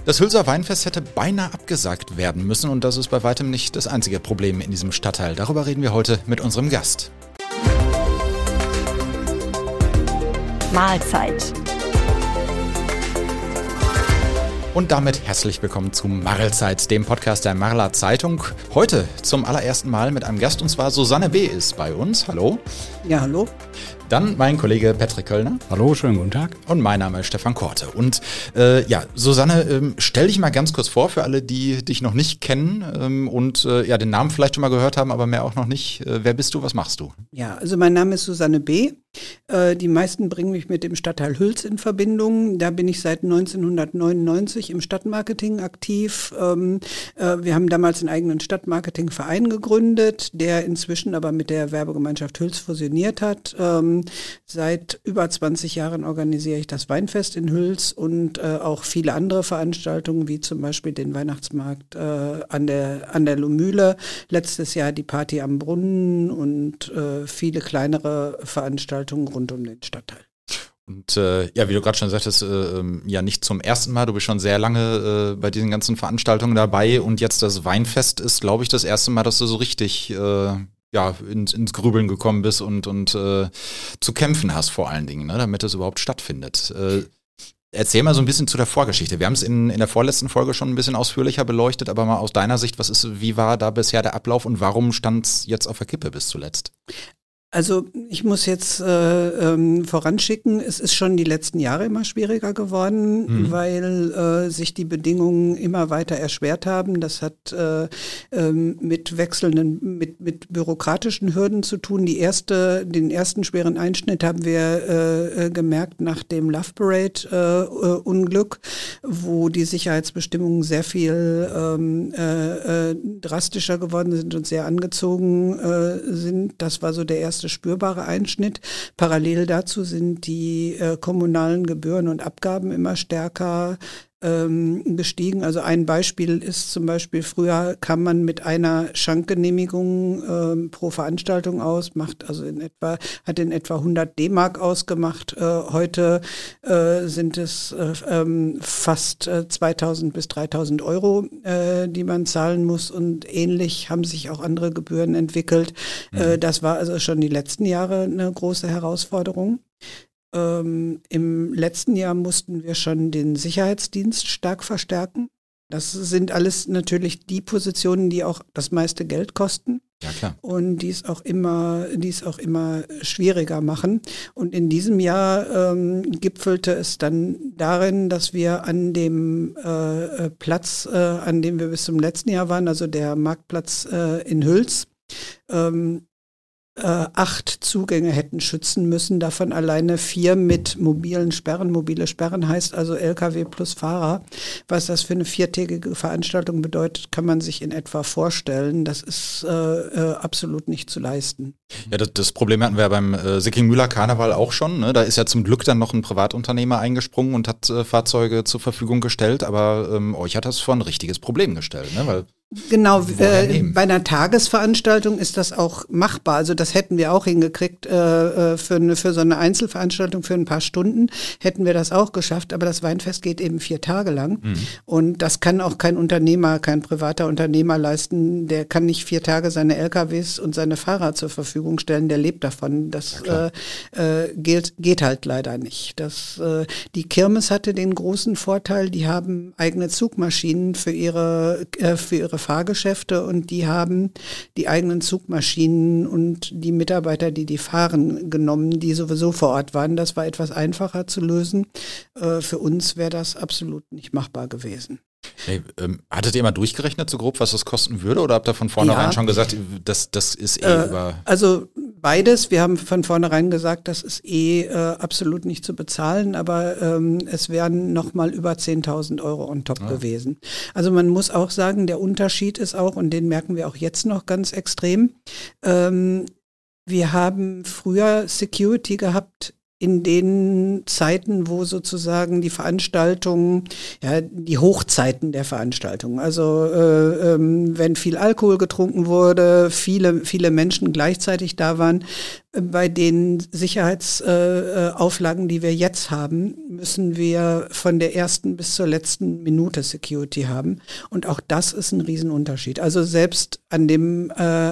Das Hülser Weinfest hätte beinahe abgesagt werden müssen und das ist bei weitem nicht das einzige Problem in diesem Stadtteil. Darüber reden wir heute mit unserem Gast. Mahlzeit. Und damit herzlich willkommen zu Marlzeit, dem Podcast der Marler Zeitung. Heute zum allerersten Mal mit einem Gast und zwar Susanne B. ist bei uns. Hallo. Ja, hallo. Dann mein Kollege Patrick Köllner. Hallo, schönen guten Tag. Und mein Name ist Stefan Korte. Und Susanne, stell dich mal ganz kurz vor für alle, die dich noch nicht kennen und den Namen vielleicht schon mal gehört haben, aber mehr auch noch nicht. Wer bist du, was machst du? Ja, also mein Name ist Susanne B. Die meisten bringen mich mit dem Stadtteil Hüls in Verbindung. Da bin ich seit 1999 im Stadtmarketing aktiv. Wir haben damals einen eigenen Stadtmarketingverein gegründet, der inzwischen aber mit der Werbegemeinschaft Hüls fusioniert hat. Seit über 20 Jahren organisiere ich das Weinfest in Hüls und auch viele andere Veranstaltungen, wie zum Beispiel den Weihnachtsmarkt an der Lohmühle. Letztes Jahr die Party am Brunnen und viele kleinere Veranstaltungen rund um den Stadtteil. Und wie du gerade schon sagtest, nicht zum ersten Mal, du bist schon sehr lange bei diesen ganzen Veranstaltungen dabei und jetzt das Weinfest ist, glaube ich, das erste Mal, dass du so richtig ins Grübeln gekommen bist und zu kämpfen hast vor allen Dingen, ne, damit es überhaupt stattfindet. Erzähl mal so ein bisschen zu der Vorgeschichte. Wir haben es in der vorletzten Folge schon ein bisschen ausführlicher beleuchtet, aber mal aus deiner Sicht, wie war da bisher der Ablauf und warum stand es jetzt auf der Kippe bis zuletzt? Also ich muss jetzt voranschicken, es ist schon die letzten Jahre immer schwieriger geworden, weil sich die Bedingungen immer weiter erschwert haben. Das hat mit bürokratischen Hürden zu tun. Den ersten schweren Einschnitt haben wir gemerkt nach dem Love Parade Unglück, wo die Sicherheitsbestimmungen sehr viel drastischer geworden sind und sehr angezogen sind. Das war so der erste spürbare Einschnitt. Parallel dazu sind die kommunalen Gebühren und Abgaben immer stärker gestiegen. Also ein Beispiel ist zum Beispiel, früher kam man mit einer Schankgenehmigung pro Veranstaltung aus, hat in etwa 100 D-Mark ausgemacht. Heute sind es fast 2.000 bis 3.000 Euro, die man zahlen muss und ähnlich haben sich auch andere Gebühren entwickelt. Das war also schon die letzten Jahre eine große Herausforderung. Im letzten Jahr mussten wir schon den Sicherheitsdienst stark verstärken. Das sind alles natürlich die Positionen, die auch das meiste Geld kosten. Ja, klar. Und die es auch immer schwieriger machen. Und in diesem Jahr gipfelte es dann darin, dass wir an dem Platz, an dem wir bis zum letzten Jahr waren, also der Marktplatz in Hüls, 8 Zugänge hätten schützen müssen, davon alleine 4 mit mobilen Sperren. Mobile Sperren heißt also LKW plus Fahrer. Was das für eine 4-tägige Veranstaltung bedeutet, kann man sich in etwa vorstellen. Das ist absolut nicht zu leisten. Ja, das Problem hatten wir ja beim Sicking-Müller Karneval auch schon. Ne? Da ist ja zum Glück dann noch ein Privatunternehmer eingesprungen und hat Fahrzeuge zur Verfügung gestellt, aber euch hat das vor ein richtiges Problem gestellt, ne? Weil genau, bei einer Tagesveranstaltung ist das auch machbar. Also das hätten wir auch hingekriegt für so eine Einzelveranstaltung für ein paar Stunden hätten wir das auch geschafft. Aber das Weinfest geht eben 4 Tage lang und das kann auch kein privater Unternehmer leisten. Der kann nicht 4 Tage seine LKWs und seine Fahrer zur Verfügung stellen. Der lebt davon. Das geht halt leider nicht. Die Kirmes hatte den großen Vorteil, die haben eigene Zugmaschinen für ihre Fahrgeschäfte und die haben die eigenen Zugmaschinen und die Mitarbeiter, die fahren, genommen, die sowieso vor Ort waren. Das war etwas einfacher zu lösen. Für uns wäre das absolut nicht machbar gewesen. Hey, hattet ihr mal durchgerechnet so grob, was das kosten würde oder habt ihr von vornherein schon gesagt, das ist über... Also beides. Wir haben von vornherein gesagt, das ist absolut nicht zu bezahlen, aber es wären nochmal über 10.000 Euro on top gewesen. Also man muss auch sagen, der Unterschied ist auch, und den merken wir auch jetzt noch ganz extrem, wir haben früher Security gehabt in den Zeiten, wo sozusagen die Veranstaltungen, ja, die Hochzeiten der Veranstaltungen, also wenn viel Alkohol getrunken wurde, viele Menschen gleichzeitig da waren, bei den Sicherheitsauflagen, die wir jetzt haben, müssen wir von der ersten bis zur letzten Minute Security haben. Und auch das ist ein Riesenunterschied. Also selbst an dem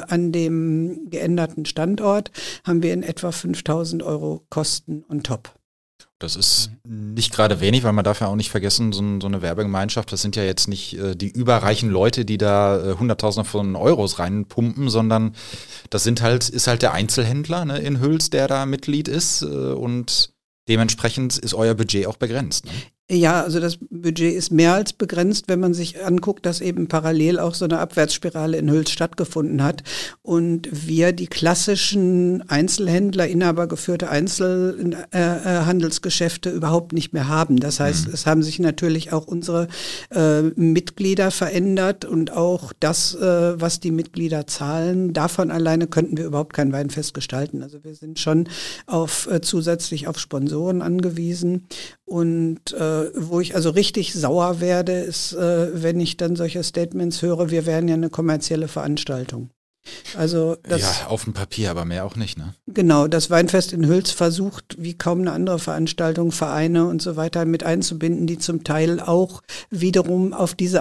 geänderten Standort haben wir in etwa 5.000 Euro Kosten on top. Das ist nicht gerade wenig, weil man darf ja auch nicht vergessen, so eine Werbegemeinschaft, das sind ja jetzt nicht die überreichen Leute, die da Hunderttausende von Euros reinpumpen, sondern das ist halt der Einzelhändler, ne, in Hüls, der da Mitglied ist, und dementsprechend ist euer Budget auch begrenzt, ne? Ja, also das Budget ist mehr als begrenzt, wenn man sich anguckt, dass eben parallel auch so eine Abwärtsspirale in Hüls stattgefunden hat und wir die klassischen Einzelhändler, inhabergeführte Einzelhandelsgeschäfte überhaupt nicht mehr haben. Das heißt, es haben sich natürlich auch unsere Mitglieder verändert und auch das, was die Mitglieder zahlen, davon alleine könnten wir überhaupt kein Weinfest gestalten. Also wir sind schon zusätzlich auf Sponsoren angewiesen und wo ich also richtig sauer werde, ist, wenn ich dann solche Statements höre, wir wären ja eine kommerzielle Veranstaltung. Also das, ja, auf dem Papier, aber mehr auch nicht, ne? Genau, das Weinfest in Hüls versucht, wie kaum eine andere Veranstaltung, Vereine und so weiter mit einzubinden, die zum Teil auch wiederum auf diese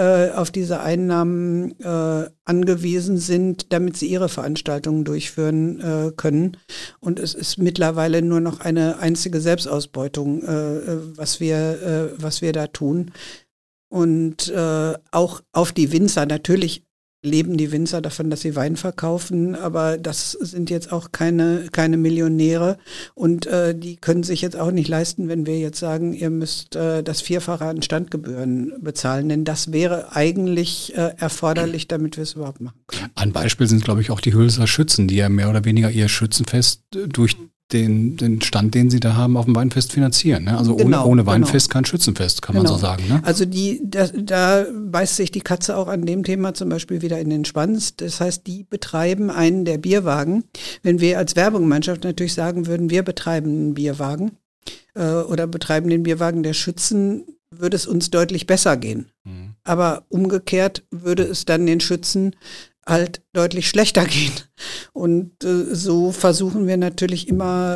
Einnahmen angewiesen sind, damit sie ihre Veranstaltungen durchführen können. Und es ist mittlerweile nur noch eine einzige Selbstausbeutung, was wir da tun. Und auch auf die Winzer natürlich leben die Winzer davon, dass sie Wein verkaufen, aber das sind jetzt auch keine Millionäre und die können sich jetzt auch nicht leisten, wenn wir jetzt sagen, ihr müsst das Vierfache an Standgebühren bezahlen, denn das wäre eigentlich erforderlich, damit wir es überhaupt machen können. Ein Beispiel sind, glaube ich, auch die Hülser Schützen, die ja mehr oder weniger ihr Schützenfest durch den Stand, den sie da haben, auf dem Weinfest finanzieren. Ne? Also ohne Weinfest kein Schützenfest, kann man so sagen. Ne? Also da beißt sich die Katze auch an dem Thema zum Beispiel wieder in den Schwanz. Das heißt, die betreiben einen der Bierwagen. Wenn wir als Werbegemeinschaft natürlich sagen würden, wir betreiben einen Bierwagen oder betreiben den Bierwagen der Schützen, würde es uns deutlich besser gehen. Mhm. Aber umgekehrt würde es dann den Schützen halt deutlich schlechter gehen. Und so versuchen wir natürlich immer,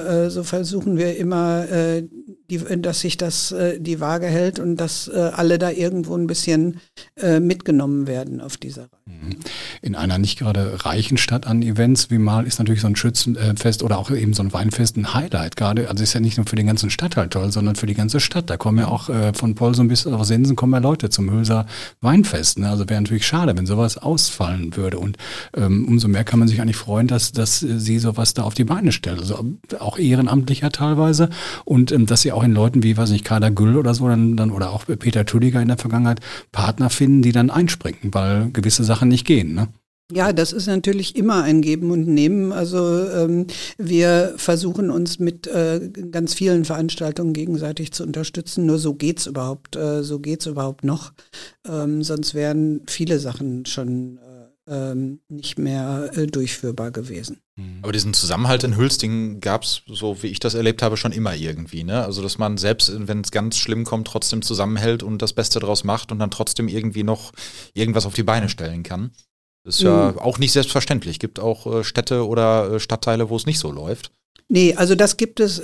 dass sich das die Waage hält und dass alle da irgendwo ein bisschen mitgenommen werden auf dieser Reihe. In einer nicht gerade reichen Stadt an Events wie Marl ist natürlich so ein Schützenfest oder auch eben so ein Weinfest ein Highlight gerade. Also ist ja nicht nur für den ganzen Stadtteil toll, sondern für die ganze Stadt. Da kommen ja auch von Polsum bis auf Sensen kommen ja Leute zum Hülser Weinfest. Ne? Also wäre natürlich schade, wenn sowas ausfallen würde. Und umso mehr kann man sich eigentlich freuen, dass sie sowas da auf die Beine stellt. Also auch ehrenamtlicher teilweise. Und dass sie auch in Leuten wie, weiß nicht, Kader Güll oder so dann oder auch Peter Tüdiger in der Vergangenheit Partner finden, die dann einspringen, weil gewisse Sachen nicht gehen, ne? Ja, das ist natürlich immer ein Geben und Nehmen. Also wir versuchen uns mit ganz vielen Veranstaltungen gegenseitig zu unterstützen. Nur so geht's überhaupt noch. Sonst wären viele Sachen schon nicht mehr durchführbar gewesen. Aber diesen Zusammenhalt in Hülsting gab es, so wie ich das erlebt habe, schon immer irgendwie, ne? Also dass man selbst, wenn es ganz schlimm kommt, trotzdem zusammenhält und das Beste draus macht und dann trotzdem irgendwie noch irgendwas auf die Beine stellen kann. Das ist ja auch nicht selbstverständlich. Gibt auch Städte oder Stadtteile, wo es nicht so läuft. Nee, also das gibt es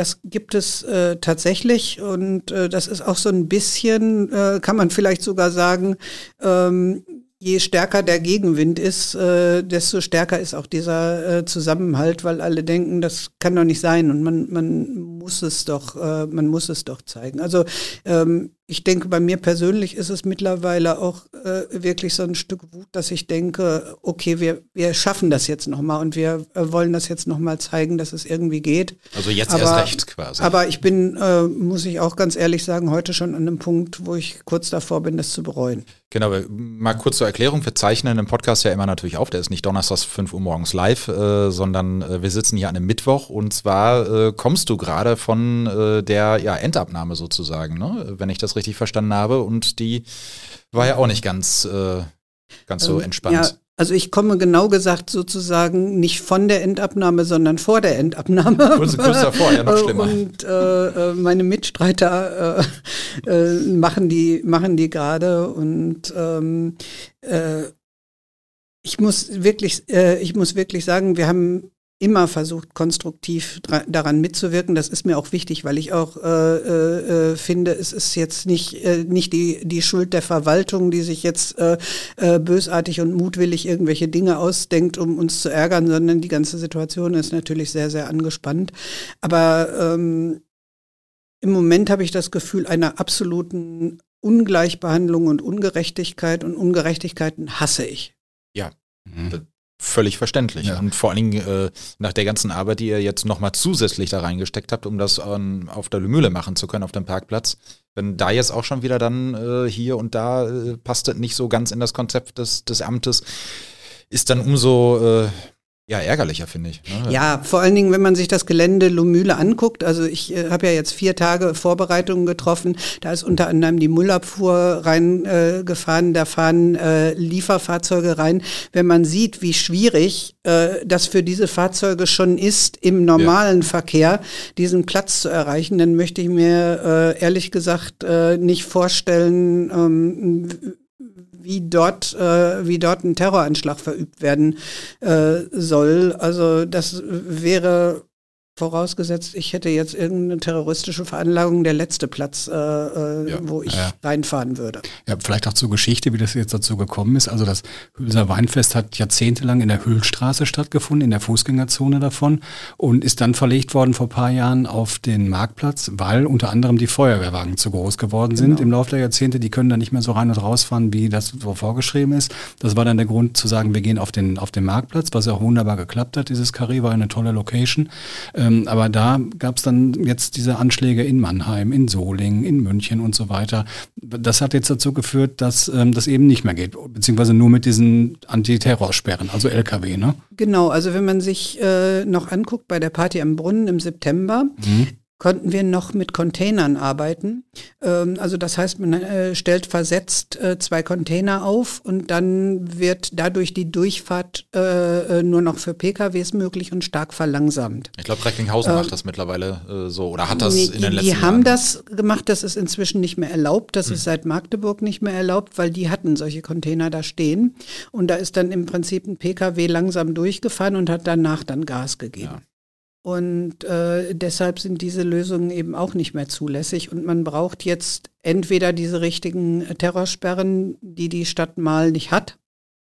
tatsächlich und das ist auch so ein bisschen, kann man vielleicht sogar sagen, je stärker der Gegenwind ist, desto stärker ist auch dieser Zusammenhalt, weil alle denken, das kann doch nicht sein und man muss es doch zeigen. Also ich denke, bei mir persönlich ist es mittlerweile auch wirklich so ein Stück Wut, dass ich denke, okay, wir schaffen das jetzt nochmal und wir wollen das jetzt nochmal zeigen, dass es irgendwie geht. Also jetzt erst recht quasi. Aber ich bin, muss ich auch ganz ehrlich sagen, heute schon an einem Punkt, wo ich kurz davor bin, das zu bereuen. Genau, mal kurz zur Erklärung. Wir zeichnen den Podcast ja immer natürlich auf. Der ist nicht donnerstags 5 Uhr morgens live, sondern wir sitzen hier an einem Mittwoch. Und zwar kommst du gerade von der Endabnahme sozusagen, ne? Wenn ich das richtig verstanden habe. Und die war ja auch nicht ganz so entspannt. Ja, Also ich komme genau gesagt sozusagen nicht von der Endabnahme, sondern vor der Endabnahme. Kurz davor, ja, noch schlimmer. Und meine Mitstreiter machen die gerade. Und ich muss wirklich sagen, wir haben immer versucht, konstruktiv daran mitzuwirken. Das ist mir auch wichtig, weil ich auch finde, es ist jetzt nicht die Schuld der Verwaltung, die sich jetzt bösartig und mutwillig irgendwelche Dinge ausdenkt, um uns zu ärgern, sondern die ganze Situation ist natürlich sehr, sehr angespannt. Aber im Moment habe ich das Gefühl einer absoluten Ungleichbehandlung und Ungerechtigkeit, und Ungerechtigkeiten hasse ich. Ja. Völlig verständlich. Ja. Und vor allen Dingen nach der ganzen Arbeit, die ihr jetzt nochmal zusätzlich da reingesteckt habt, um das auf der Mühle machen zu können, auf dem Parkplatz. Wenn da jetzt auch schon wieder dann hier und da passt das nicht so ganz in das Konzept des Amtes, ist dann umso ärgerlicher, finde ich. Ne? Ja, vor allen Dingen, wenn man sich das Gelände Lohmühle anguckt. Also ich habe ja jetzt 4 Tage Vorbereitungen getroffen. Da ist unter anderem die Müllabfuhr reingefahren. Da fahren Lieferfahrzeuge rein. Wenn man sieht, wie schwierig das für diese Fahrzeuge schon ist, im normalen Verkehr diesen Platz zu erreichen, dann möchte ich mir ehrlich gesagt nicht vorstellen, wie dort ein Terroranschlag verübt werden soll. Also das wäre, vorausgesetzt, ich hätte jetzt irgendeine terroristische Veranlagung, der letzte Platz, wo ich reinfahren würde. Ja, vielleicht auch zur Geschichte, wie das jetzt dazu gekommen ist. Also das Hülser Weinfest hat jahrzehntelang in der Hüllstraße stattgefunden, in der Fußgängerzone davon, und ist dann verlegt worden vor ein paar Jahren auf den Marktplatz, weil unter anderem die Feuerwehrwagen zu groß geworden sind im Laufe der Jahrzehnte. Die können da nicht mehr so rein und rausfahren, wie das so vorgeschrieben ist. Das war dann der Grund zu sagen, wir gehen auf den Marktplatz, was ja auch wunderbar geklappt hat. Dieses Carré war eine tolle Location. Aber da gab es dann jetzt diese Anschläge in Mannheim, in Solingen, in München und so weiter. Das hat jetzt dazu geführt, dass das eben nicht mehr geht, beziehungsweise nur mit diesen Antiterrorsperren, also LKW, ne? Genau, also wenn man sich noch anguckt, bei der Party am Brunnen im September, konnten wir noch mit Containern arbeiten. Also das heißt, man stellt versetzt 2 Container auf und dann wird dadurch die Durchfahrt nur noch für PKWs möglich und stark verlangsamt. Ich glaube, Recklinghausen macht das mittlerweile so oder hat das in den letzten Jahren. Die haben das gemacht, das ist inzwischen nicht mehr erlaubt, das ist seit Magdeburg nicht mehr erlaubt, weil die hatten solche Container da stehen und da ist dann im Prinzip ein PKW langsam durchgefahren und hat danach dann Gas gegeben. Ja. Und deshalb sind diese Lösungen eben auch nicht mehr zulässig. Und man braucht jetzt entweder diese richtigen Terrorsperren, die Stadt Marl nicht hat,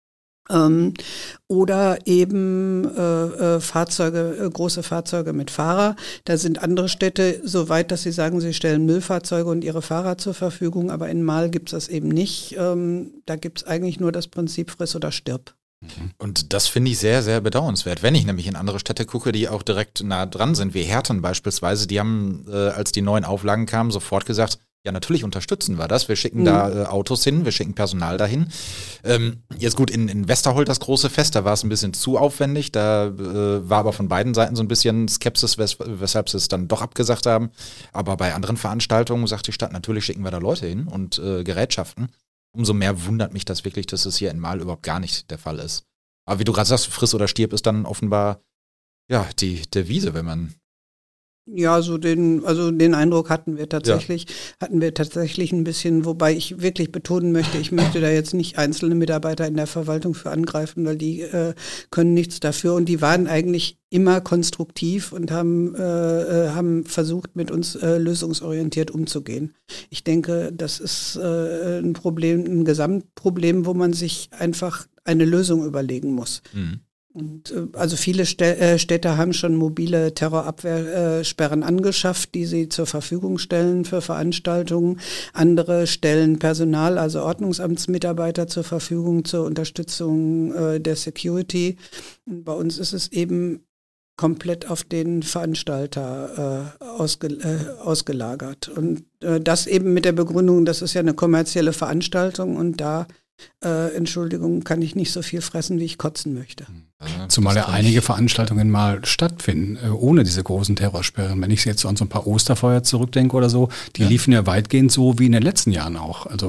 oder eben große Fahrzeuge mit Fahrer. Da sind andere Städte so weit, dass sie sagen, sie stellen Müllfahrzeuge und ihre Fahrer zur Verfügung. Aber in Marl gibt es das eben nicht. Da gibt es eigentlich nur das Prinzip friss oder stirb. Und das finde ich sehr, sehr bedauernswert. Wenn ich nämlich in andere Städte gucke, die auch direkt nah dran sind, wie Herten beispielsweise, die haben, als die neuen Auflagen kamen, sofort gesagt, ja, natürlich unterstützen wir das. Wir schicken da Autos hin, wir schicken Personal dahin. Jetzt gut, in Westerholt das große Fest, da war es ein bisschen zu aufwendig. Da war aber von beiden Seiten so ein bisschen Skepsis, weshalb sie es dann doch abgesagt haben. Aber bei anderen Veranstaltungen sagt die Stadt, natürlich schicken wir da Leute hin und Gerätschaften. Umso mehr wundert mich das wirklich, dass es hier in Marl überhaupt gar nicht der Fall ist. Aber wie du gerade sagst, friss oder stirb ist dann offenbar die Devise, wenn man. Ja, den Eindruck hatten wir tatsächlich ein bisschen, wobei ich wirklich betonen möchte, ich möchte da jetzt nicht einzelne Mitarbeiter in der Verwaltung für angreifen, weil die können nichts dafür und die waren eigentlich immer konstruktiv und haben versucht, mit uns lösungsorientiert umzugehen. Ich denke, das ist ein Gesamtproblem, wo man sich einfach eine Lösung überlegen muss. Mhm. Und also viele Städte haben schon mobile Terrorabwehrsperren angeschafft, die sie zur Verfügung stellen für Veranstaltungen. Andere stellen Personal, also Ordnungsamtsmitarbeiter zur Verfügung zur Unterstützung der Security. Und bei uns ist es eben komplett auf den Veranstalter ausgelagert. Und das eben mit der Begründung, das ist ja eine kommerzielle Veranstaltung und da Entschuldigung, kann ich nicht so viel fressen, wie ich kotzen möchte. Zumal ja einige Veranstaltungen mal stattfinden, ohne diese großen Terrorsperren. Wenn ich jetzt an so ein paar Osterfeuer zurückdenke oder so, die liefen ja weitgehend so wie in den letzten Jahren auch. Also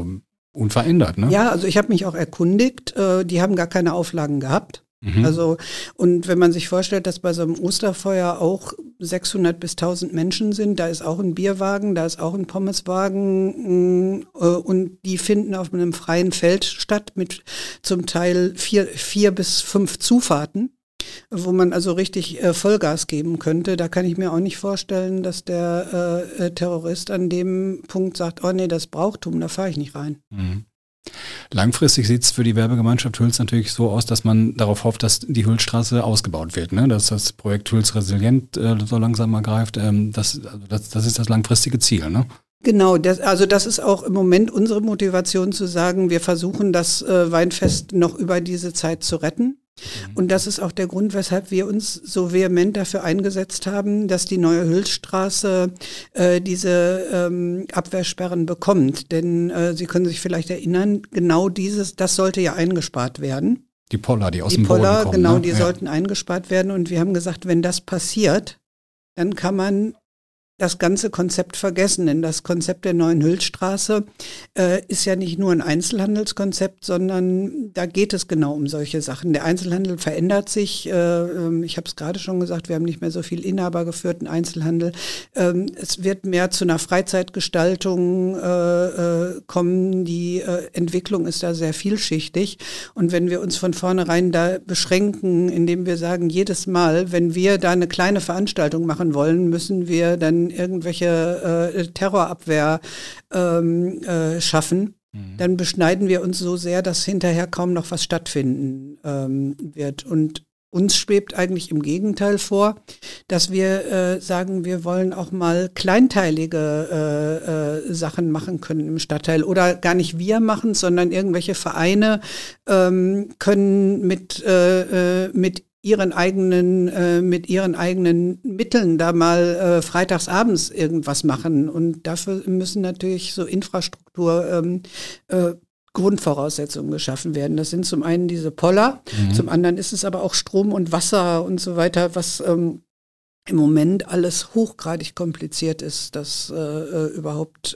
unverändert, ne? Ja, also ich habe mich auch erkundigt, die haben gar keine Auflagen gehabt. Also, und wenn man sich vorstellt, dass bei so einem Osterfeuer auch 600 bis 1000 Menschen sind, da ist auch ein Bierwagen, da ist auch ein Pommeswagen und die finden auf einem freien Feld statt mit zum Teil 4 bis 5 Zufahrten, wo man also richtig Vollgas geben könnte. Da kann ich mir auch nicht vorstellen, dass der Terrorist an dem Punkt sagt, oh nee, das Brauchtum, da fahre ich nicht rein. Langfristig sieht es für die Werbegemeinschaft Hüls natürlich so aus, dass man darauf hofft, dass die Hülsstraße ausgebaut wird, ne? Dass das Projekt Hüls Resilient so langsam ergreift. Das ist das langfristige Ziel, ne? Genau, das ist auch im Moment unsere Motivation zu sagen, wir versuchen das Weinfest noch über diese Zeit zu retten. Und das ist auch der Grund, weshalb wir uns so vehement dafür eingesetzt haben, dass die neue Hülsstraße diese Abwehrsperren bekommt. Denn Sie können sich vielleicht erinnern, genau das sollte ja eingespart werden. Die Poller, die aus dem Boden kommen. Genau, ne? die sollten eingespart werden. Und wir haben gesagt, wenn das passiert, dann kann man das ganze Konzept vergessen, denn das Konzept der neuen Hülsstraße ist ja nicht nur ein Einzelhandelskonzept, sondern da geht es genau um solche Sachen. Der Einzelhandel verändert sich. Ich habe es gerade schon gesagt, wir haben nicht mehr so viel inhabergeführten Einzelhandel. Es wird mehr zu einer Freizeitgestaltung kommen. Die Entwicklung ist da sehr vielschichtig. Und wenn wir uns von vornherein da beschränken, indem wir sagen, jedes Mal, wenn wir da eine kleine Veranstaltung machen wollen, müssen wir dann irgendwelche Terrorabwehr schaffen, dann beschneiden wir uns so sehr, dass hinterher kaum noch was stattfinden wird. Und uns schwebt eigentlich im Gegenteil vor, dass wir sagen, wir wollen auch mal kleinteilige Sachen machen können im Stadtteil. Oder gar nicht wir machen, sondern irgendwelche Vereine können mit ihren eigenen Mitteln da mal freitagsabends irgendwas machen. Und dafür müssen natürlich so Infrastruktur Grundvoraussetzungen geschaffen werden. Das sind zum einen diese Poller, zum anderen ist es aber auch Strom und Wasser und so weiter, was im Moment alles hochgradig kompliziert ist, das überhaupt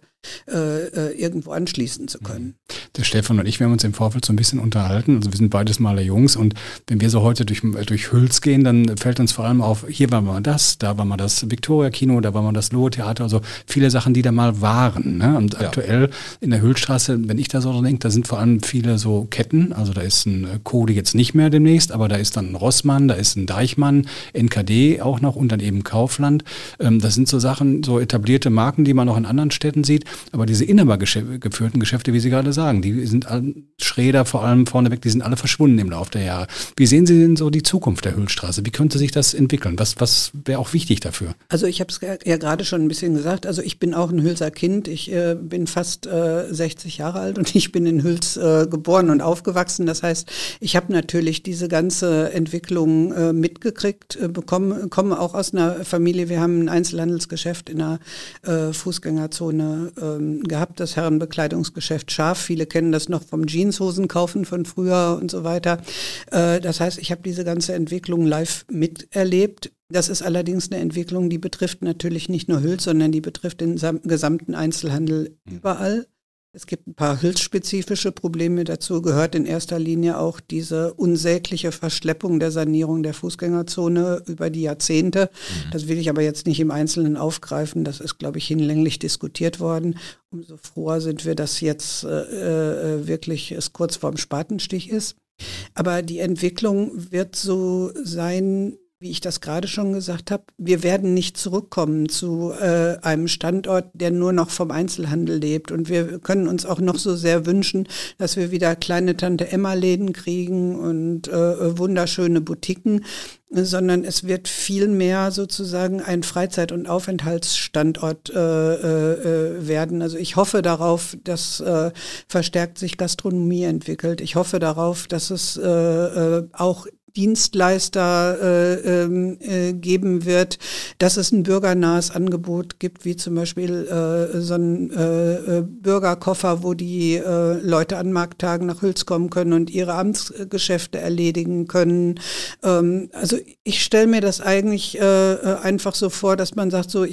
irgendwo anschließen zu können. Der Stefan und ich, wir haben uns im Vorfeld so ein bisschen unterhalten, also wir sind beides Maler Jungs und wenn wir so heute durch Hüls gehen, dann fällt uns vor allem auf, hier war mal das, da war mal das Victoria-Kino, da war mal das Lohe-Theater, also viele Sachen, die da mal waren. Ne? Und aktuell in der Hülsstraße, wenn ich da so denke, da sind vor allem viele so Ketten, also da ist ein Code jetzt nicht mehr demnächst, aber da ist dann ein Rossmann, da ist ein Deichmann, NKD auch noch und dann eben Kaufland. Das sind so Sachen, so etablierte Marken, die man auch in anderen Städten sieht. Aber diese inhabergeführten Geschäfte, wie Sie gerade sagen, die sind Schräder vor allem vorneweg, die sind alle verschwunden im Laufe der Jahre. Wie sehen Sie denn so die Zukunft der Hülsstraße? Wie könnte sich das entwickeln? Was wäre auch wichtig dafür? Also ich habe es ja gerade schon ein bisschen gesagt, also ich bin auch ein Hülser Kind. Ich bin fast 60 Jahre alt und ich bin in Hüls geboren und aufgewachsen. Das heißt, ich habe natürlich diese ganze Entwicklung mitgekriegt, komme auch aus einer Familie, wir haben ein Einzelhandelsgeschäft in einer Fußgängerzone gehabt, das Herrenbekleidungsgeschäft Scharf. Viele kennen das noch vom Jeanshosen kaufen von früher und so weiter. Das heißt, ich habe diese ganze Entwicklung live miterlebt. Das ist allerdings eine Entwicklung, die betrifft natürlich nicht nur Hüls, sondern die betrifft den gesamten Einzelhandel überall. Es gibt ein paar Hüls-spezifische Probleme. Dazu gehört in erster Linie auch diese unsägliche Verschleppung der Sanierung der Fußgängerzone über die Jahrzehnte. Das will ich aber jetzt nicht im Einzelnen aufgreifen. Das ist, glaube ich, hinlänglich diskutiert worden. Umso froher sind wir, dass jetzt wirklich es kurz vorm Spatenstich ist. Aber die Entwicklung wird so sein, wie ich das gerade schon gesagt habe, wir werden nicht zurückkommen zu einem Standort, der nur noch vom Einzelhandel lebt. Und wir können uns auch noch so sehr wünschen, dass wir wieder kleine Tante-Emma-Läden kriegen und wunderschöne Boutiquen, sondern es wird viel mehr sozusagen ein Freizeit- und Aufenthaltsstandort werden. Also ich hoffe darauf, dass verstärkt sich Gastronomie entwickelt. Ich hoffe darauf, dass es auch Dienstleister geben wird, dass es ein bürgernahes Angebot gibt, wie zum Beispiel so ein Bürgerkoffer, wo die Leute an Markttagen nach Hüls kommen können und ihre Amtsgeschäfte erledigen können. Also ich stelle mir das eigentlich einfach so vor, dass man sagt, so ich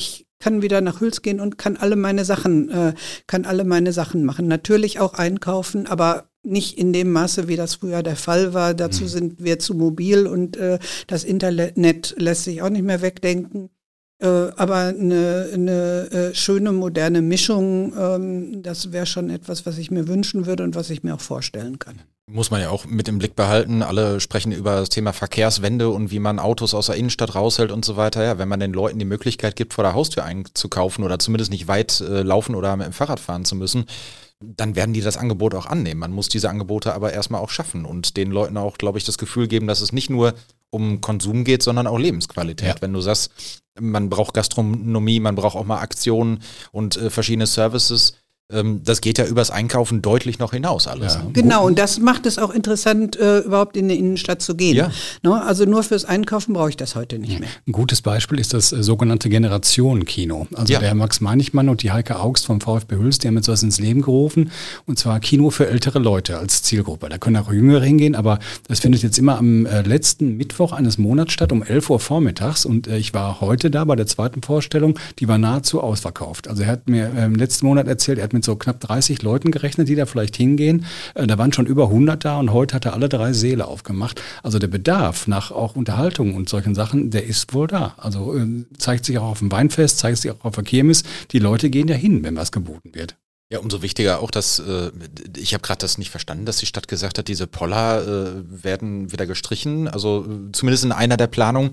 kann wieder nach Hüls gehen und kann alle meine Sachen machen. Natürlich auch einkaufen, aber nicht in dem Maße, wie das früher der Fall war. Dazu sind wir zu mobil und das Internet lässt sich auch nicht mehr wegdenken. Aber eine schöne, moderne Mischung, das wäre schon etwas, was ich mir wünschen würde und was ich mir auch vorstellen kann. Muss man ja auch mit im Blick behalten. Alle sprechen über das Thema Verkehrswende und wie man Autos aus der Innenstadt raushält und so weiter. Ja, wenn man den Leuten die Möglichkeit gibt, vor der Haustür einzukaufen oder zumindest nicht weit laufen oder mit dem Fahrrad fahren zu müssen, dann werden die das Angebot auch annehmen. Man muss diese Angebote aber erstmal auch schaffen und den Leuten auch, glaube ich, das Gefühl geben, dass es nicht nur um Konsum geht, sondern auch Lebensqualität. Ja. Wenn du sagst, man braucht Gastronomie, man braucht auch mal Aktionen und verschiedene Services, das geht ja übers Einkaufen deutlich noch hinaus alles. Ja. Genau, und das macht es auch interessant, überhaupt in die Innenstadt zu gehen. Ja. No, also nur fürs Einkaufen brauche ich das heute nicht mehr. Ein gutes Beispiel ist das sogenannte Generationen-Kino. Also der Max Meinigmann und die Heike Augst vom VfB Hüls, die haben jetzt was ins Leben gerufen, und zwar Kino für ältere Leute als Zielgruppe. Da können auch Jüngere hingehen, aber das findet jetzt immer am letzten Mittwoch eines Monats statt, um 11 Uhr vormittags, und ich war heute da bei der zweiten Vorstellung, die war nahezu ausverkauft. Also er hat mir letzten Monat erzählt, er hat mit so knapp 30 Leuten gerechnet, die da vielleicht hingehen. Da waren schon über 100 da und heute hat er alle 3 Säle aufgemacht. Also der Bedarf nach auch Unterhaltung und solchen Sachen, der ist wohl da. Also zeigt sich auch auf dem Weinfest, zeigt sich auch auf der Kirmes. Die Leute gehen ja hin, wenn was geboten wird. Ja, umso wichtiger auch, dass, ich habe gerade das nicht verstanden, dass die Stadt gesagt hat, diese Poller werden wieder gestrichen. Also zumindest in einer der Planungen.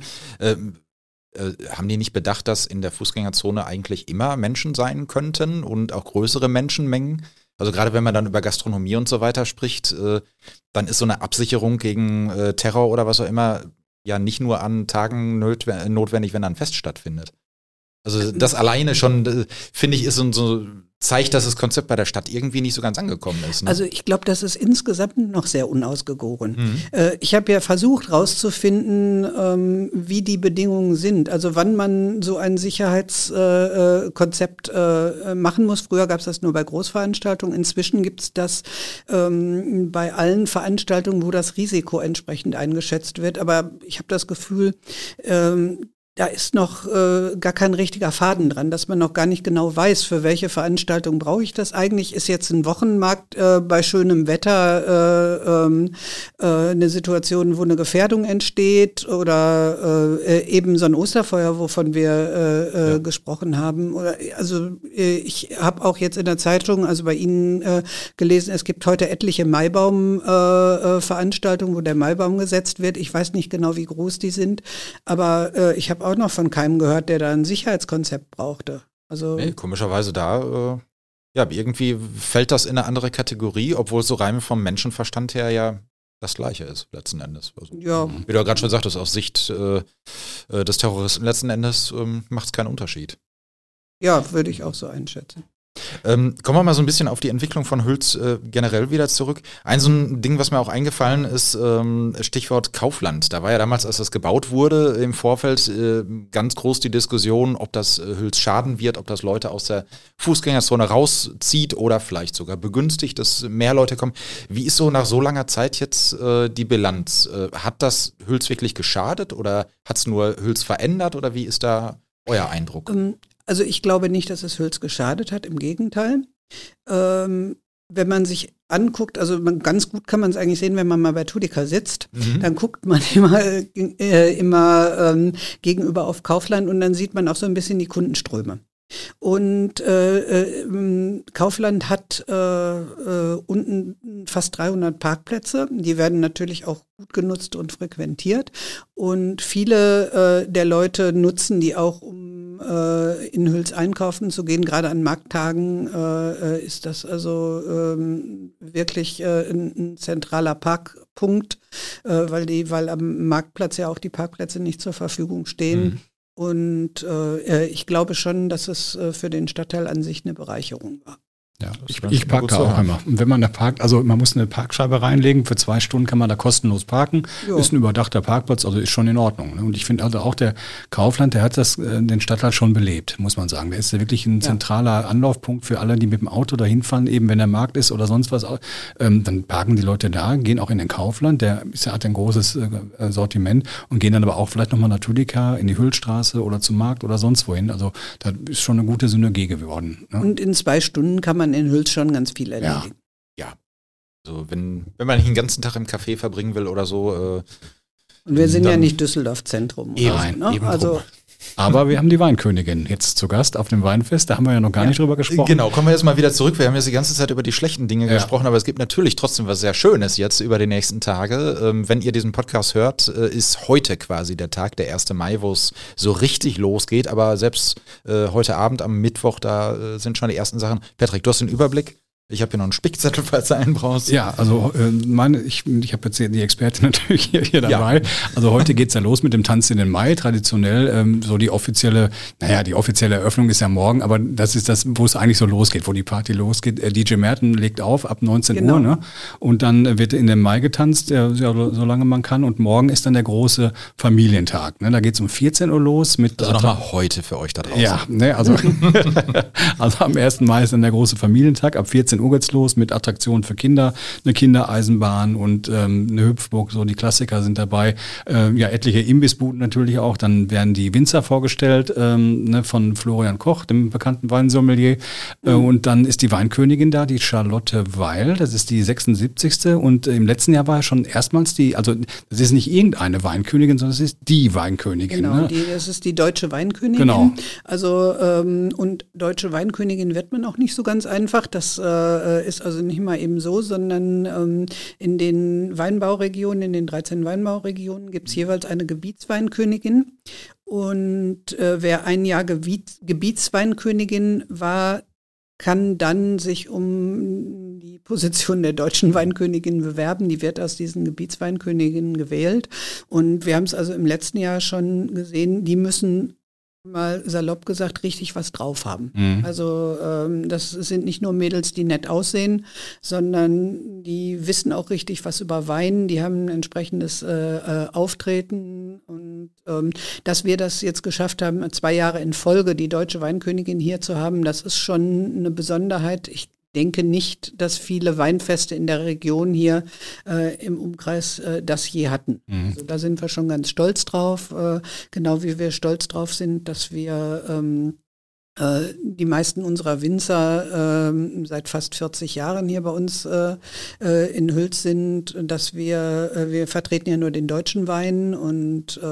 Haben die nicht bedacht, dass in der Fußgängerzone eigentlich immer Menschen sein könnten und auch größere Menschenmengen? Also gerade wenn man dann über Gastronomie und so weiter spricht, dann ist so eine Absicherung gegen Terror oder was auch immer ja nicht nur an Tagen notwendig, wenn ein Fest stattfindet. Also das alleine schon, finde ich, ist so zeigt, dass das Konzept bei der Stadt irgendwie nicht so ganz angekommen ist. Ne? Also ich glaube, das ist insgesamt noch sehr unausgegoren. Ich habe ja versucht rauszufinden, wie die Bedingungen sind. Also wann man so ein Sicherheitskonzept machen muss. Früher gab es das nur bei Großveranstaltungen. Inzwischen gibt es das bei allen Veranstaltungen, wo das Risiko entsprechend eingeschätzt wird. Aber ich habe das Gefühl, da ist noch gar kein richtiger Faden dran, dass man noch gar nicht genau weiß, für welche Veranstaltung brauche ich das eigentlich. Ist jetzt ein Wochenmarkt bei schönem Wetter eine Situation, wo eine Gefährdung entsteht, oder eben so ein Osterfeuer, wovon wir gesprochen haben. Oder, also ich habe auch jetzt in der Zeitung, also bei Ihnen gelesen, es gibt heute etliche Maibaum-Veranstaltungen, wo der Maibaum gesetzt wird. Ich weiß nicht genau, wie groß die sind, aber ich habe auch noch von keinem gehört, der da ein Sicherheitskonzept brauchte. Also nee, komischerweise da, irgendwie fällt das in eine andere Kategorie, obwohl es so rein vom Menschenverstand her ja das Gleiche ist, letzten Endes. Also, wie du gerade schon sagtest, aus Sicht des Terroristen letzten Endes macht es keinen Unterschied. Ja, würde ich auch so einschätzen. Kommen wir mal so ein bisschen auf die Entwicklung von Hüls generell wieder zurück. So ein Ding, was mir auch eingefallen ist, Stichwort Kaufland. Da war ja damals, als das gebaut wurde, im Vorfeld ganz groß die Diskussion, ob das Hüls schaden wird, ob das Leute aus der Fußgängerzone rauszieht oder vielleicht sogar begünstigt, dass mehr Leute kommen. Wie ist so nach so langer Zeit jetzt die Bilanz? Hat das Hüls wirklich geschadet oder hat es nur Hüls verändert oder wie ist da euer Eindruck? Also ich glaube nicht, dass es Hüls geschadet hat, im Gegenteil. Wenn man sich anguckt, also ganz gut kann man es eigentlich sehen, wenn man mal bei Tudica sitzt, dann guckt man immer gegenüber auf Kaufland und dann sieht man auch so ein bisschen die Kundenströme. Und Kaufland hat unten fast 300 Parkplätze. Die werden natürlich auch gut genutzt und frequentiert. Und viele der Leute nutzen die auch, um in Hüls einkaufen zu gehen. Gerade an Markttagen ist das also wirklich ein zentraler Parkpunkt, weil am Marktplatz ja auch die Parkplätze nicht zur Verfügung stehen. Und ich glaube schon, dass es für den Stadtteil an sich eine Bereicherung war. Ja, ich parke da auch immer. Und wenn man da parkt, also man muss eine Parkscheibe reinlegen, für 2 Stunden kann man da kostenlos parken. Jo. Ist ein überdachter Parkplatz, also ist schon in Ordnung. Und ich finde also auch der Kaufland, der hat den Stadtteil schon belebt, muss man sagen. Der ist ja wirklich ein zentraler Anlaufpunkt für alle, die mit dem Auto dahin fahren, eben wenn der Markt ist oder sonst was. Dann parken die Leute da, gehen auch in den Kaufland, hat ein großes Sortiment und gehen dann aber auch vielleicht nochmal nach Tüdika in die Hüllstraße oder zum Markt oder sonst wohin. Also da ist schon eine gute Synergie geworden. Ne? Und in 2 Stunden kann man in Hüls schon ganz viel erledigen. Ja. Also wenn man nicht den ganzen Tag im Café verbringen will oder so. Und wir sind ja nicht Düsseldorf Zentrum. Nein, ne? Also aber wir haben die Weinkönigin jetzt zu Gast auf dem Weinfest. Da haben wir ja noch gar nicht drüber gesprochen. Genau, kommen wir jetzt mal wieder zurück. Wir haben jetzt die ganze Zeit über die schlechten Dinge gesprochen, aber es gibt natürlich trotzdem was sehr Schönes jetzt über die nächsten Tage. Wenn ihr diesen Podcast hört, ist heute quasi der Tag, der 1. Mai, wo es so richtig losgeht. Aber selbst heute Abend am Mittwoch, da sind schon die ersten Sachen. Patrick, du hast den Überblick. Ich habe hier noch einen Spickzettel, falls du einen brauchst. Ja, also ich habe jetzt die Expertin natürlich hier dabei. Ja. Also heute geht's ja los mit dem Tanz in den Mai, traditionell. So die offizielle Eröffnung ist ja morgen, aber das ist das, wo es eigentlich so losgeht, wo die Party losgeht. DJ Merten legt auf ab 19 Uhr, ne? Und dann wird in den Mai getanzt, solange man kann. Und morgen ist dann der große Familientag. Ne? Da geht's um 14 Uhr los. Also nochmal heute für euch da draußen. Ja, ne, also am 1. Mai ist dann der große Familientag. Ab 14 Uhr geht's los mit Attraktionen für Kinder, eine Kindereisenbahn und eine Hüpfburg, so die Klassiker sind dabei. Etliche Imbissbuden natürlich auch. Dann werden die Winzer vorgestellt von Florian Koch, dem bekannten Weinsommelier. Und dann ist die Weinkönigin da, die Charlotte Weil. Das ist die 76. Und im letzten Jahr war ja schon erstmals das ist nicht irgendeine Weinkönigin, sondern es ist die Weinkönigin. Genau, das ist die deutsche Weinkönigin. Genau. Also und deutsche Weinkönigin wird man auch nicht so ganz einfach. Das ist also nicht mal eben so, sondern in den Weinbauregionen, in den 13 Weinbauregionen gibt es jeweils eine Gebietsweinkönigin. Und wer ein Jahr Gebietsweinkönigin war, kann dann sich um die Position der deutschen Weinkönigin bewerben. Die wird aus diesen Gebietsweinköniginnen gewählt. Und wir haben es also im letzten Jahr schon gesehen, die müssen mal salopp gesagt richtig was drauf haben. Mhm. Also das sind nicht nur Mädels, die nett aussehen, sondern die wissen auch richtig was über Wein, die haben ein entsprechendes Auftreten und dass wir das jetzt geschafft haben, 2 Jahre in Folge die deutsche Weinkönigin hier zu haben, das ist schon eine Besonderheit. Ich denke nicht, dass viele Weinfeste in der Region hier im Umkreis das je hatten. Mhm. Also da sind wir schon ganz stolz drauf, genau wie wir stolz drauf sind, dass wir die meisten unserer Winzer seit fast 40 Jahren hier bei uns in Hüls sind, dass wir vertreten ja nur den deutschen Wein und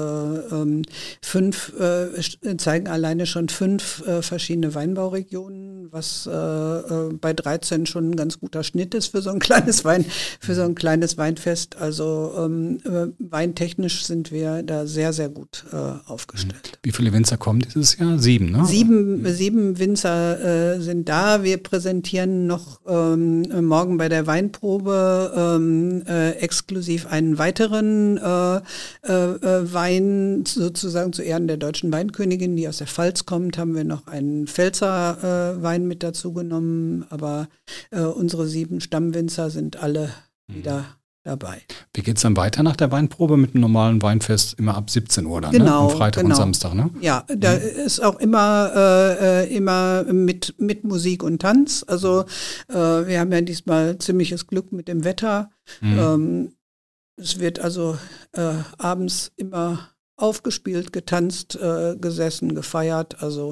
5 zeigen alleine schon 5 verschiedene Weinbauregionen, was bei 13 schon ein ganz guter Schnitt ist für so ein kleines Weinfest. Also weintechnisch sind wir da sehr, sehr gut aufgestellt. Wie viele Winzer kommen dieses Jahr? 7, ne? 7 Winzer sind da. Wir präsentieren noch morgen bei der Weinprobe exklusiv einen weiteren Wein, sozusagen zu Ehren der deutschen Weinkönigin, die aus der Pfalz kommt, haben wir noch einen Pfälzer Wein mit dazu genommen. Aber unsere 7 Stammwinzer sind alle wieder dabei. Wie geht es dann weiter nach der Weinprobe mit einem normalen Weinfest? Immer ab 17 Uhr dann, genau, ne? Am Freitag und Samstag, ne? Ja, da ist auch immer mit Musik und Tanz. Also wir haben ja diesmal ziemliches Glück mit dem Wetter. Es wird also abends immer aufgespielt, getanzt, gesessen, gefeiert. Also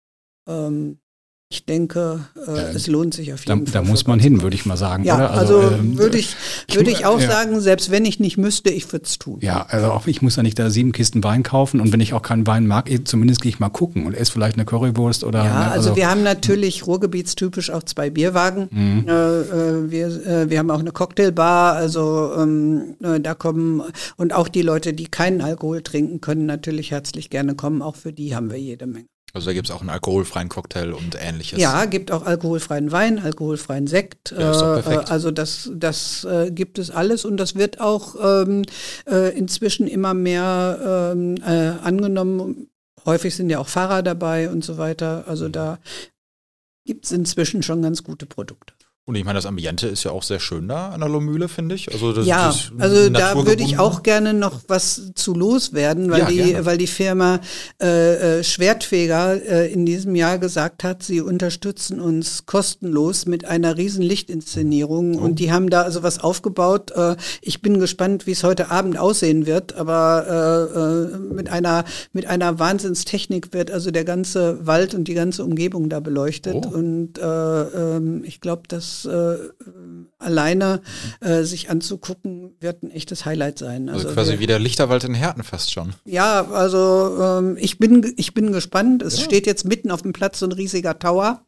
ich denke, es lohnt sich auf jeden Fall. Da muss man hin, würde ich mal sagen. Ja, oder? also würde ich auch sagen, selbst wenn ich nicht müsste, ich würde es tun. Ja, also auch ich muss ja nicht da 7 Kisten Wein kaufen und wenn ich auch keinen Wein mag, zumindest gehe ich mal gucken und esse vielleicht eine Currywurst oder. Ja, also wir haben natürlich ruhrgebietstypisch auch 2 Bierwagen. Wir haben auch eine Cocktailbar, also da kommen und auch die Leute, die keinen Alkohol trinken, können natürlich herzlich gerne kommen. Auch für die haben wir jede Menge. Also da gibt es auch einen alkoholfreien Cocktail und Ähnliches. Ja, gibt auch alkoholfreien Wein, alkoholfreien Sekt. Ja, ist doch perfekt. Also das gibt es alles und das wird auch inzwischen immer mehr angenommen. Häufig sind ja auch Fahrer dabei und so weiter. Also da gibt es inzwischen schon ganz gute Produkte. Und ich meine, das Ambiente ist ja auch sehr schön da an der Lohmühle, finde ich. Also das, ja, das also da würde ich auch gerne noch was zu loswerden, weil die Firma Schwertfeger in diesem Jahr gesagt hat, sie unterstützen uns kostenlos mit einer riesen Lichtinszenierung und die haben da also was aufgebaut. Ich bin gespannt, wie es heute Abend aussehen wird, aber mit einer Wahnsinnstechnik wird also der ganze Wald und die ganze Umgebung da beleuchtet und ich glaube, dass alleine sich anzugucken, wird ein echtes Highlight sein. Also quasi wie der Lichterwald in Herten fast schon. Ja, also ich bin gespannt. Es steht jetzt mitten auf dem Platz so ein riesiger Tower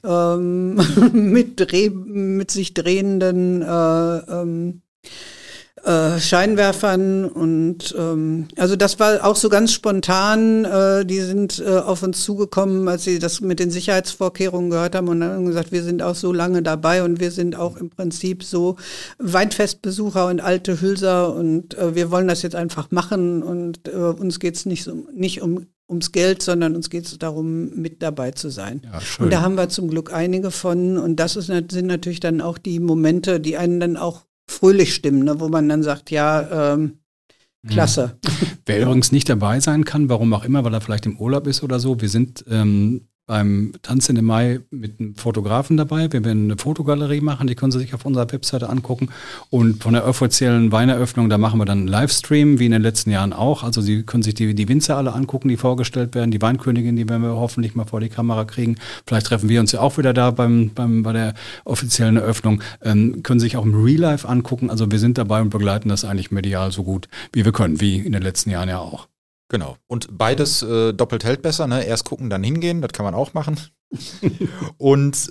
mit sich drehenden Scheinwerfern und also das war auch so ganz spontan, die sind auf uns zugekommen, als sie das mit den Sicherheitsvorkehrungen gehört haben und haben gesagt, wir sind auch so lange dabei und wir sind auch im Prinzip so Weinfestbesucher und alte Hülser und wir wollen das jetzt einfach machen und uns geht's nicht ums Geld, sondern uns geht es darum, mit dabei zu sein. Ja, und da haben wir zum Glück einige von und das sind natürlich dann auch die Momente, die einen dann auch fröhlich stimmen, ne, wo man dann sagt, ja, klasse. Wer übrigens nicht dabei sein kann, warum auch immer, weil er vielleicht im Urlaub ist oder so, wir sind beim Tanzen im Mai mit einem Fotografen dabei. Wir werden eine Fotogalerie machen, die können Sie sich auf unserer Webseite angucken. Und von der offiziellen Weineröffnung, da machen wir dann einen Livestream, wie in den letzten Jahren auch. Also Sie können sich die Winzer alle angucken, die vorgestellt werden, die Weinkönigin, die werden wir hoffentlich mal vor die Kamera kriegen. Vielleicht treffen wir uns ja auch wieder da bei der offiziellen Eröffnung. Können sich auch im Real Life angucken. Also wir sind dabei und begleiten das eigentlich medial so gut, wie wir können, wie in den letzten Jahren ja auch. Genau. Und beides doppelt hält besser, ne? Erst gucken, dann hingehen, das kann man auch machen. Und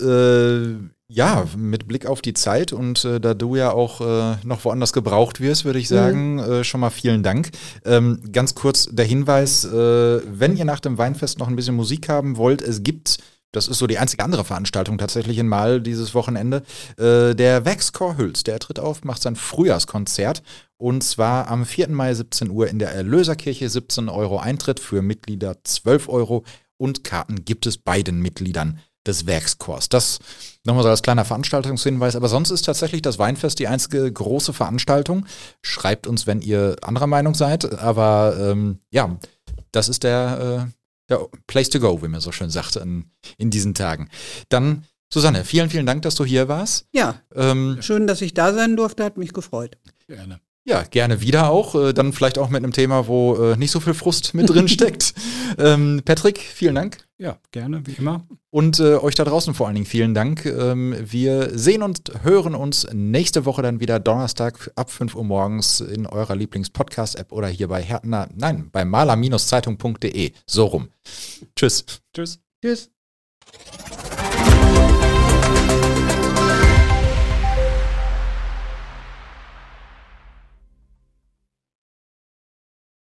mit Blick auf die Zeit und da du ja auch noch woanders gebraucht wirst, würde ich sagen, schon mal vielen Dank. Ganz kurz der Hinweis, wenn ihr nach dem Weinfest noch ein bisschen Musik haben wollt, es gibt, das ist so die einzige andere Veranstaltung tatsächlich in Marl dieses Wochenende, der Waxcore Hüls, der tritt auf, macht sein Frühjahrskonzert und zwar am 4. Mai 17 Uhr in der Erlöserkirche, 17 € Eintritt, für Mitglieder 12 € und Karten gibt es bei den Mitgliedern des Werkschors. Das nochmal so als kleiner Veranstaltungshinweis, aber sonst ist tatsächlich das Weinfest die einzige große Veranstaltung. Schreibt uns, wenn ihr anderer Meinung seid, aber das ist der Place to go, wie man so schön sagt in diesen Tagen. Dann, Susanne, vielen, vielen Dank, dass du hier warst. Ja, schön, dass ich da sein durfte, hat mich gefreut. Gerne. Ja, gerne wieder auch. Dann vielleicht auch mit einem Thema, wo nicht so viel Frust mit drin steckt. Patrick, vielen Dank. Ja, gerne, wie immer. Und euch da draußen vor allen Dingen vielen Dank. Wir sehen und hören uns nächste Woche dann wieder Donnerstag ab 5 Uhr morgens in eurer Lieblings-Podcast-App oder hier bei bei maler-zeitung.de. So rum. Tschüss. Tschüss.